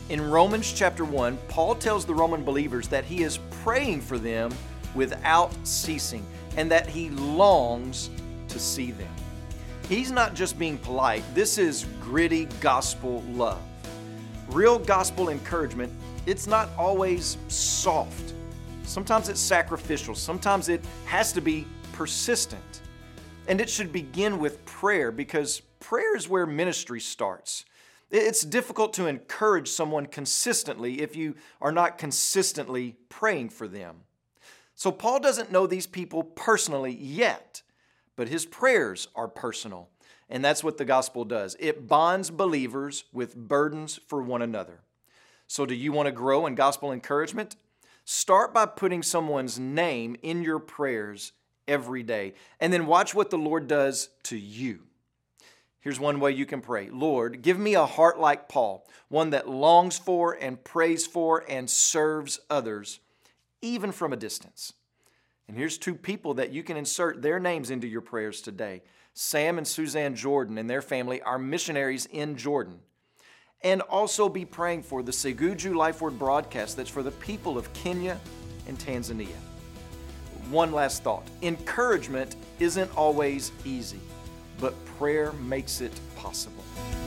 In Romans chapter 1, Paul tells the Roman believers that he is praying for them without ceasing and that he longs to see them. He's not just being polite. This is gritty gospel love. Real gospel encouragement, it's not always soft. Sometimes it's sacrificial. Sometimes it has to be persistent. And it should begin with prayer because prayer is where ministry starts. It's difficult to encourage someone consistently if you are not consistently praying for them. So Paul doesn't know these people personally yet, but his prayers are personal. And that's what the gospel does. It bonds believers with burdens for one another. So do you want to grow in gospel encouragement? Start by putting someone's name in your prayers every day, and then watch what the Lord does to you. Here's one way you can pray. Lord, give me a heart like Paul, one that longs for and prays for and serves others, even from a distance. And here's two people that you can insert their names into your prayers today. Sam and Suzanne Jordan and their family are missionaries in Jordan. And also be praying for the Seguju Life Word broadcast that's for the people of Kenya and Tanzania. One last thought. Encouragement isn't always easy, but prayer makes it possible.